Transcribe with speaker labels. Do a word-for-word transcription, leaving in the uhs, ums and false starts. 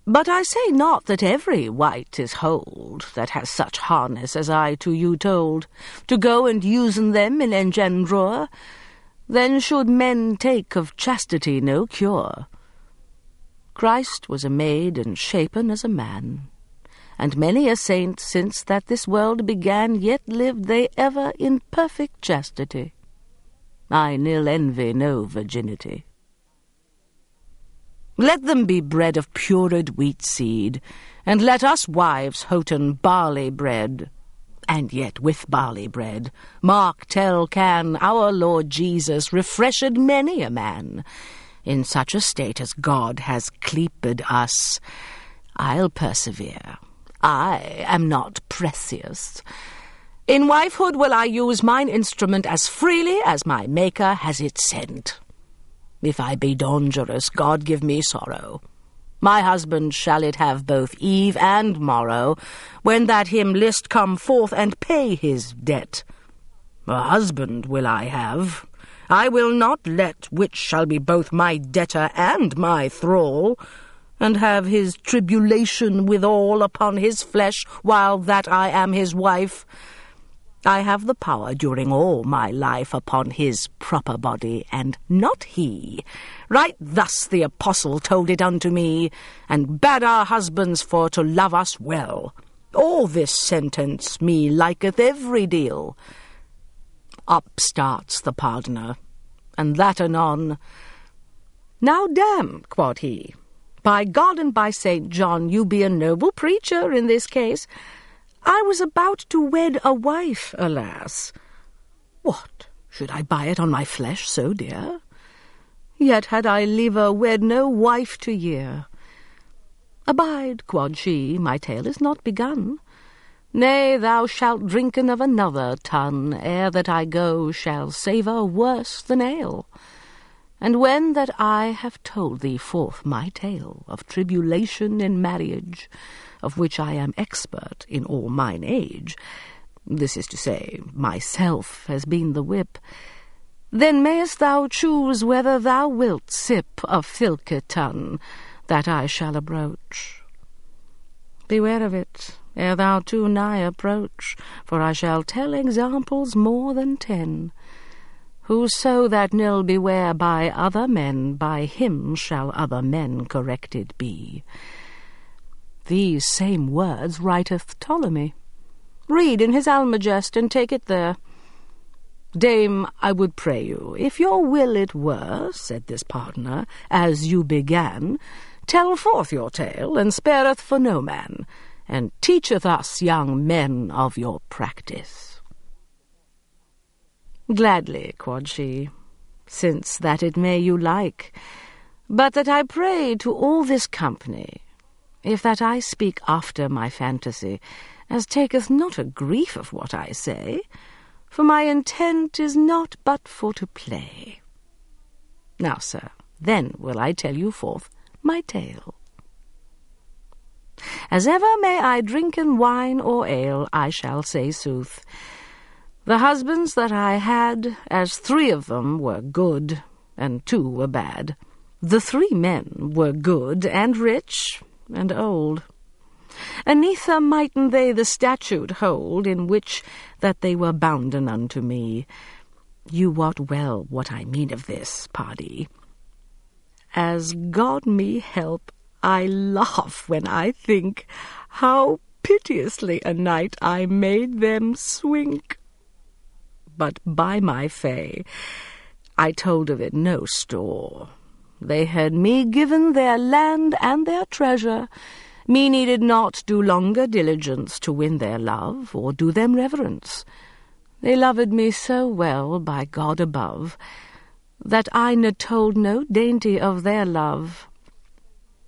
Speaker 1: But I say not that every wight is hold, that has such harness as I to you told, to go and usen them in engendrour. Then should men take of chastity no cure. Christ was a maid and shapen as a man, and many a saint since that this world began, yet lived they ever in perfect chastity. I nil envy no virginity. Let them be bred of pured wheat seed, and let us wives hoten barley bread. And yet with barley bread, mark tell can our Lord Jesus refreshed many a man. In such a state as God has cleaped us, I'll persevere. I am not precious. In wifehood will I use mine instrument as freely as my Maker has it sent. If I be dangerous, God give me sorrow. My husband shall it have both eve and morrow, when that him list come forth and pay his debt. A husband will I have. I will not let which shall be both my debtor and my thrall, and have his tribulation withal upon his flesh, while that I am his wife. I have the power during all my life upon his proper body, and not he. Right thus the apostle told it unto me, and bade our husbands for to love us well. All this sentence me liketh every deal. Up starts the pardoner, and that anon. Now damn, quod he, by God and by Saint John, you be a noble preacher in this case. I was about to wed a wife, alas. What, should I buy it on my flesh so dear? Yet had I liever wed no wife to year. Abide, quod she, my tale is not begun. Nay, thou shalt drinken of another tun, ere that I go shall savour worse than ale. And when that I have told thee forth my tale of tribulation in marriage, of which I am expert in all mine age, this is to say, myself has been the whip, then mayest thou choose whether thou wilt sip of filke tun, that I shall abroach. Beware of it, ere thou too nigh approach, for I shall tell examples more than ten. Whoso that nil beware by other men, by him shall other men corrected be. These same words writeth Ptolemy. Read in his Almagest, and take it there. Dame, I would pray you, if your will it were, said this pardoner, as you began, tell forth your tale, and spareth for no man, and teacheth us young men of your practice. Gladly, quod she, since that it may you like, but that I pray to all this company, if that I speak after my fantasy, as taketh not a grief of what I say, for my intent is not but for to play. Now, sir, then will I tell you forth my tale. As ever may I drinken wine or ale, I shall say sooth. The husbands that I had, as three of them were good, and two were bad. The three men were good, and rich, and old. Aneither mighten they the statute hold, in which that they were bounden unto me. You wot well what I mean of this, pardie. As God me help, I laugh when I think how piteously a night I made them swink. But by my fay, I told of it no store. They had me given their land and their treasure. Me needed not do longer diligence to win their love, or do them reverence. They loved me so well, by God above, that I ne told no dainty of their love.